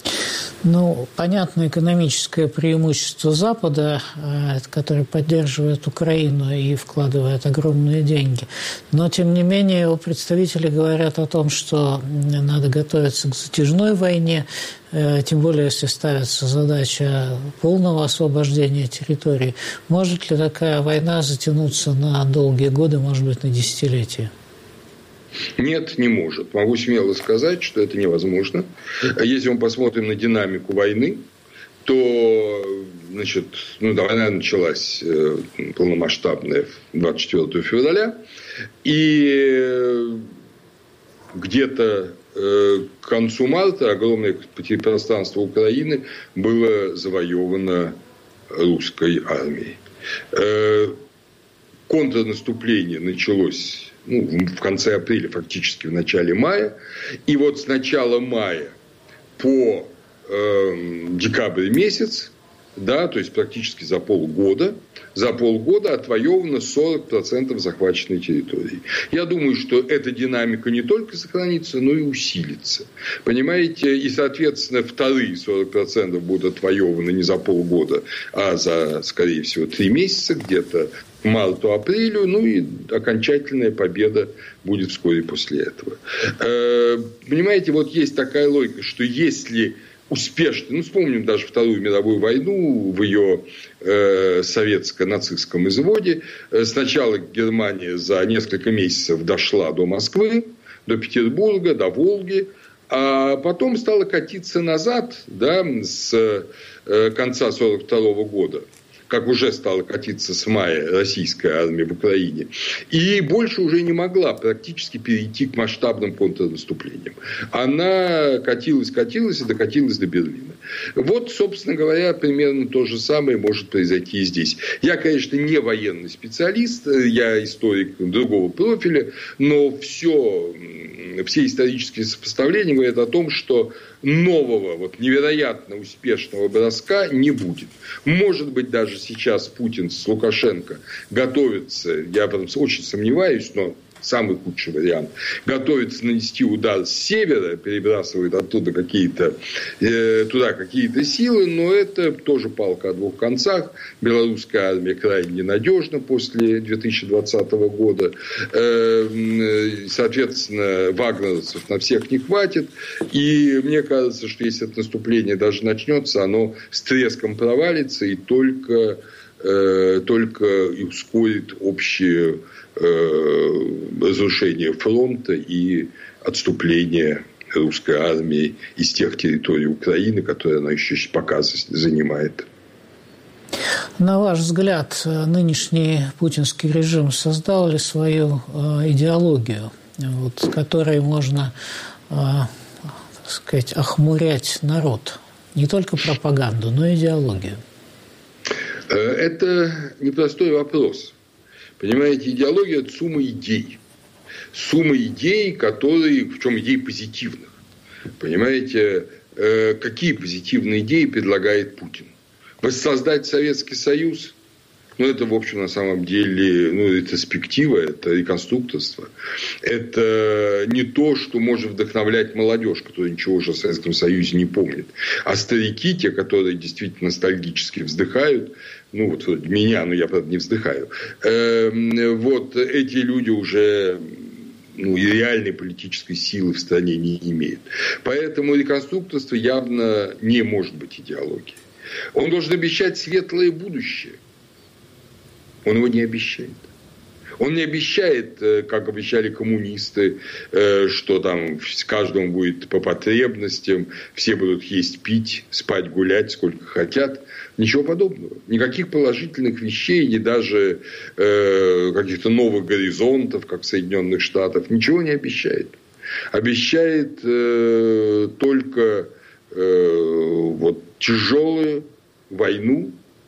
Ну, понятно, экономическое преимущество Запада, который поддерживает Украину и вкладывает огромные деньги. Но, тем не менее, его представители говорят о том, что надо готовиться к затяжной войне, тем более, если ставится задача полного освобождения территории. Может ли такая война затянуться на долгие годы, может быть, на десятилетия? Нет, не может. Могу смело сказать, что это невозможно. Если мы посмотрим на динамику войны, то, значит, ну, война началась э, полномасштабная двадцать четвёртого февраля. И где-то э, к концу марта огромное пространство Украины было завоевано русской армией. Э, контрнаступление началось ну, в конце апреля, фактически в начале мая. И вот с начала мая по э, декабрь месяц, да, то есть практически за полгода, за полгода отвоевано сорок процентов захваченной территории. Я думаю, что эта динамика не только сохранится, но и усилится. Понимаете? И, соответственно, вторые сорок процентов будут отвоеваны не за полгода, а за, скорее всего, три месяца, где-то к марту-апрелю. Ну и окончательная победа будет вскоре после этого. Понимаете, вот есть такая логика, что если успешно, ну, вспомним даже Вторую мировую войну в ее э, советско-нацистском изводе. Сначала Германия за несколько месяцев дошла до Москвы, до Петербурга, до Волги, а потом стала катиться назад, да, с э, конца сорок второго года, как уже стала катиться с мая российская армия в Украине. И больше уже не могла практически перейти к масштабным контрнаступлениям. Она катилась, катилась и докатилась до Берлина. Вот, собственно говоря, примерно то же самое может произойти и здесь. Я, конечно, не военный специалист, я историк другого профиля, но все, все исторические сопоставления говорят о том, что нового, вот, невероятно успешного броска не будет. Может быть, даже сейчас Путин с Лукашенко готовится, я в этом очень сомневаюсь, но самый худший вариант, готовится нанести удар с севера, перебрасывает оттуда какие-то, э, туда какие-то силы, но это тоже палка о двух концах. Белорусская армия крайне ненадежна после две тысячи двадцатого года. Э, соответственно, вагнеровцев на всех не хватит. И мне кажется, что если это наступление даже начнется, оно с треском провалится и только, э, только и ускорит общее разрушение фронта и отступление русской армии из тех территорий Украины, которые она еще пока занимает. На ваш взгляд, нынешний путинский режим создал ли свою идеологию, вот, которой можно, так сказать, охмурять народ? Не только пропаганду, но и идеологию. Это непростой вопрос. Понимаете, идеология – это сумма идей. Сумма идей, которые, в чем идей позитивных. Понимаете, э, какие позитивные идеи предлагает Путин? Воссоздать Советский Союз? Ну, это, в общем, на самом деле, ну, ретроспектива, это реконструкторство. Это не то, что может вдохновлять молодежь, которая ничего уже о Советском Союзе не помнит. А старики, те, которые действительно ностальгически вздыхают, ну, вот вроде меня, но я, правда, не вздыхаю, э, вот эти люди уже... ну, и реальной политической силы в стране не имеет. Поэтому реконструкторство явно не может быть идеологией. Он должен обещать светлое будущее. Он его не обещает. Он не обещает, как обещали коммунисты, что там каждому будет по потребностям, все будут есть, пить, спать, гулять, сколько хотят. Ничего подобного. Никаких положительных вещей, ни даже э, каких-то новых горизонтов, как в Соединенных Штатах, ничего не обещает. Обещает э, только э, вот, тяжелую войну,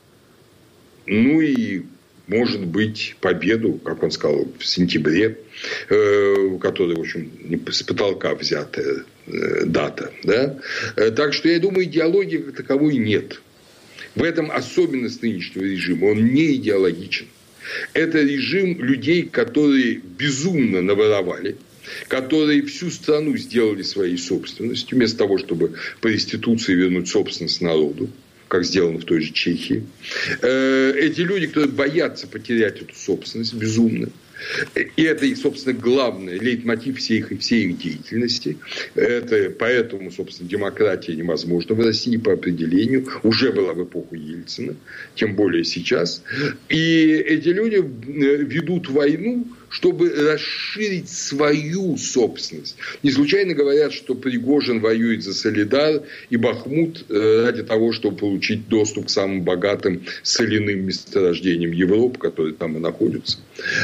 ну и, может быть, победу, как он сказал, в сентябре, э, которая, в общем, с потолка взятая э, дата. Да? Так что, я думаю, идеологии как таковой нет. В этом особенность нынешнего режима. Он не идеологичен. Это режим людей, которые безумно наворовали, которые всю страну сделали своей собственностью, вместо того, чтобы по реституции вернуть собственность народу, как сделано в той же Чехии. Эти люди, которые боятся потерять эту собственность безумно. И это, собственно, главный лейтмотив всей их, всей их деятельности. Это, поэтому, собственно, демократия невозможна в России по определению. Уже была в эпоху Ельцина, тем более сейчас. И эти люди ведут войну, чтобы расширить свою собственность. Не случайно говорят, что Пригожин воюет за Солидар и Бахмут ради того, чтобы получить доступ к самым богатым соляным месторождениям Европы, которые там и находятся.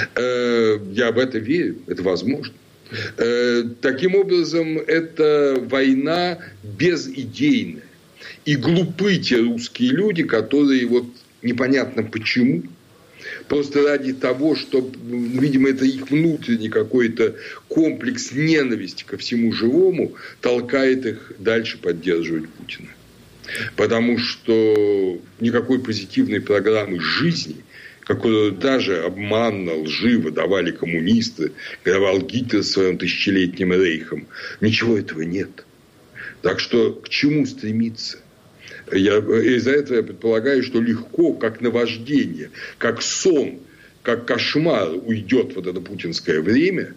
Я в это верю. Это возможно. Таким образом, это война безидейная. И глупы те русские люди, которые вот непонятно почему, просто ради того, что, видимо, это их внутренний какой-то комплекс ненависти ко всему живому, толкает их дальше поддерживать Путина. Потому что никакой позитивной программы жизни, которую даже обманно, лживо давали коммунисты, давал Гитлер своим тысячелетним рейхом, ничего этого нет. Так что к чему стремиться? Я, из-за этого я предполагаю, что легко, как наваждение, как сон, как кошмар уйдет вот это путинское время.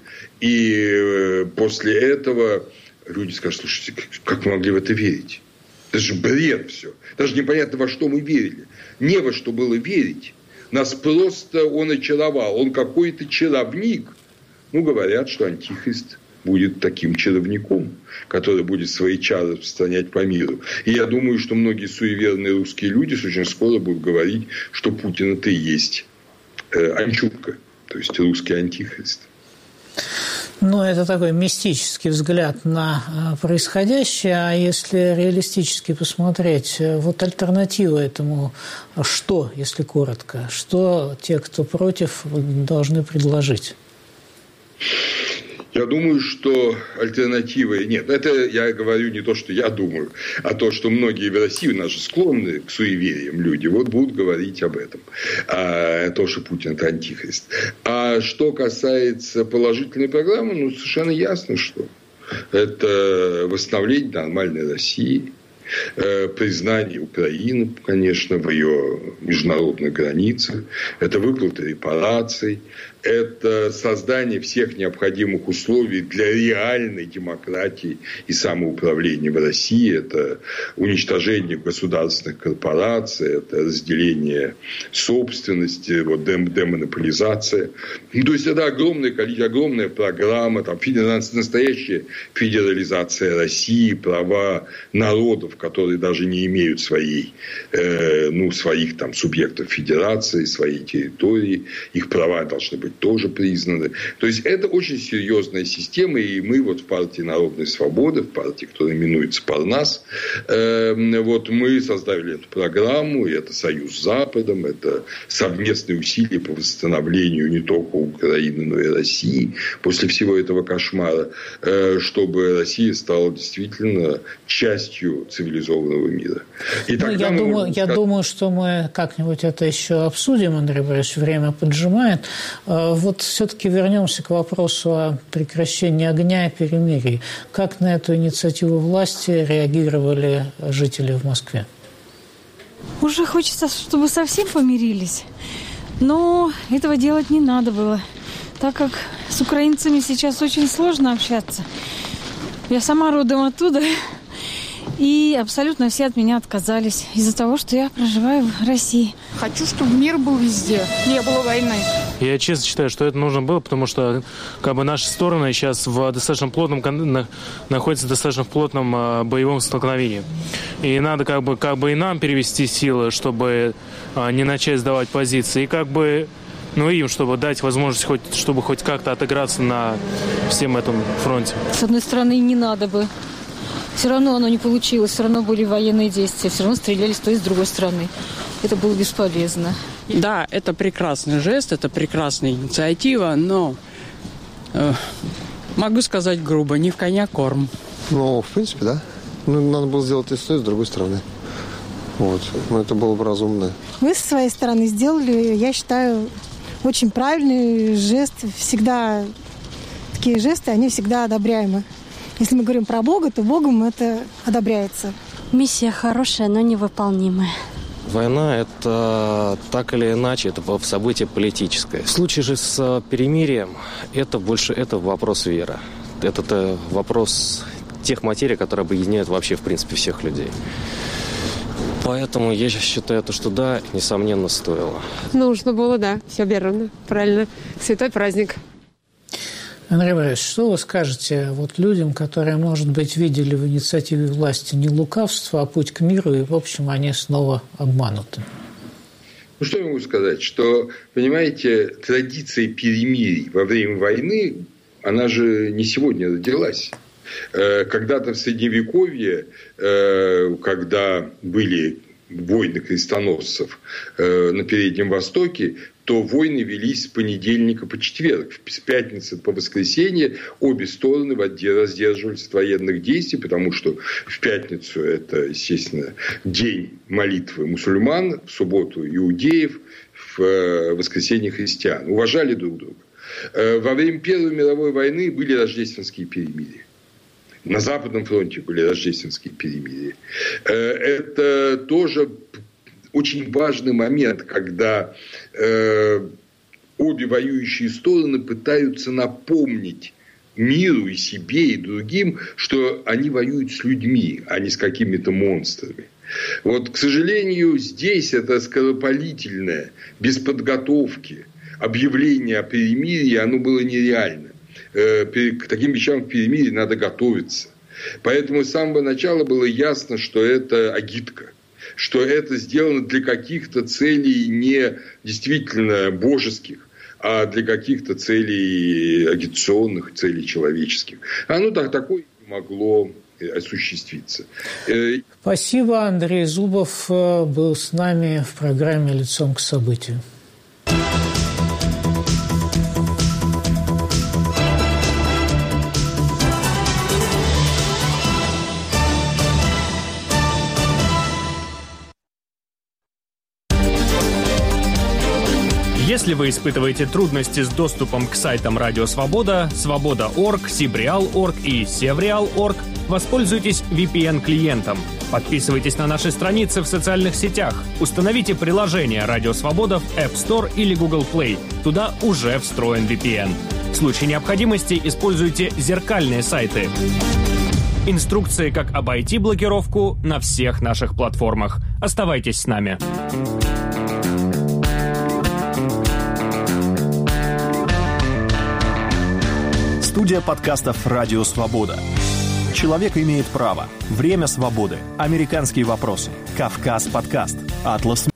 И после этого люди скажут: слушайте, как мы могли в это верить? Это же бред все. Даже непонятно, во что мы верили. Не во что было верить. Нас просто он очаровал. Он какой-то чаровник. Ну, говорят, что антихрист будет таким чаровником, который будет свои чары распространять по миру. И я думаю, что многие суеверные русские люди очень скоро будут говорить, что Путин это и есть э, Анчутка, то есть русский антихрист. Ну, это такой мистический взгляд на происходящее, а если реалистически посмотреть, вот альтернатива этому что, если коротко? Что те, кто против, должны предложить? Я думаю, что альтернативы нет. Это я говорю не то, что я думаю, а то, что многие в России, у нас же склонны к суевериям люди, вот будут говорить об этом. А, то, что Путин – это антихрист. А что касается положительной программы, ну, совершенно ясно, что это восстановление нормальной России, признание Украины, конечно, в ее международных границах, это выплата репараций, это создание всех необходимых условий для реальной демократии и самоуправления в России, это уничтожение государственных корпораций, это разделение собственности, вот, демонополизация. Ну, то есть это огромное количество, огромная программа, там, настоящая федерализация России, права народов, которые даже не имеют своей, э, ну, своих там субъектов федерации, своей территории, их права должны быть тоже признаны. То есть это очень серьезная система, и мы вот в партии Народной Свободы, в партии, которая именуется Парнас, э, вот мы создали эту программу, и это союз с Западом, это совместные усилия по восстановлению не только Украины, но и России после всего этого кошмара, э, чтобы Россия стала действительно частью цивилизованного мира. И ну, я, думаю, можем... я думаю, что мы как-нибудь это еще обсудим, Андрей Борисович, время поджимает. Вот все-таки вернемся к вопросу о прекращении огня и перемирии. Как на эту инициативу власти реагировали жители в Москве? Уже хочется, чтобы совсем помирились. Но этого делать не надо было, так как с украинцами сейчас очень сложно общаться. Я сама родом оттуда, и абсолютно все от меня отказались из-за того, что я проживаю в России. Хочу, чтобы мир был везде, не было войны. Я честно считаю, что это нужно было, потому что как бы наши стороны сейчас в достаточно плотном находятся в достаточно плотном боевом столкновении. И надо как бы, как бы и нам перевести силы, чтобы не начать сдавать позиции. И как бы, ну им, чтобы дать возможность, хоть, чтобы хоть как-то отыграться на всем этом фронте. С одной стороны, не надо бы. Все равно оно не получилось, все равно были военные действия, все равно стреляли с той и с другой стороны. Это было бесполезно. Да, это прекрасный жест, это прекрасная инициатива, но, э, могу сказать грубо, не в коня корм. Ну, в принципе, да. Ну, надо было сделать и с той, и с другой стороны. Вот. Но это было бы разумно. Вы со своей стороны сделали, я считаю, очень правильный жест. Всегда такие жесты, они всегда одобряемы. Если мы говорим про Бога, то Богом это одобряется. Миссия хорошая, но невыполнимая. Война – это так или иначе, это событие политическое. В случае же с перемирием, это больше это вопрос веры. Это вопрос тех материй, которые объединяют вообще, в принципе, всех людей. Поэтому я считаю, что да, несомненно, стоило. Нужно было, да, все верно, правильно. Святой праздник. Андрей Борисович, что вы скажете вот людям, которые, может быть, видели в инициативе власти не лукавство, а путь к миру, и, в общем, они снова обмануты? Ну, что я могу сказать? Что, понимаете, традиция перемирий во время войны, она же не сегодня родилась. Когда-то в Средневековье, когда были войны крестоносцев на Переднем Востоке, то войны велись с понедельника по четверг. С пятницы по воскресенье обе стороны раздерживались от военных действий, потому что в пятницу это, естественно, день молитвы мусульман, в субботу иудеев, в воскресенье христиан. Уважали друг друга. Во время Первой мировой войны были рождественские перемирия. На Западном фронте были рождественские перемирия. Это тоже очень важный момент, когда э, обе воюющие стороны пытаются напомнить миру и себе, и другим, что они воюют с людьми, а не с какими-то монстрами. Вот, к сожалению, здесь это скоропалительное, без подготовки, объявление о перемирии, оно было нереально. Э, к таким вещам в перемирии надо готовиться. Поэтому с самого начала было ясно, что это агитка. Что это сделано для каких-то целей не действительно божеских, а для каких-то целей агитационных, целей человеческих. Оно так, такое не могло осуществиться. Спасибо. Андрей Зубов был с нами в программе «Лицом к событию». Если вы испытываете трудности с доступом к сайтам Радио Свобода, Свобода точка орг, Сибреал точка орг и Севреал точка орг, воспользуйтесь ви пи эн-клиентом. Подписывайтесь на наши страницы в социальных сетях. Установите приложение Радио Свобода в App Store или Google Play. Туда уже встроен ви пи эн. В случае необходимости используйте зеркальные сайты. Инструкции, как обойти блокировку, на всех наших платформах. Оставайтесь с нами. Студия подкастов «Радио Свобода». Человек имеет право. Время свободы. Американские вопросы. Кавказ подкаст. Атлас.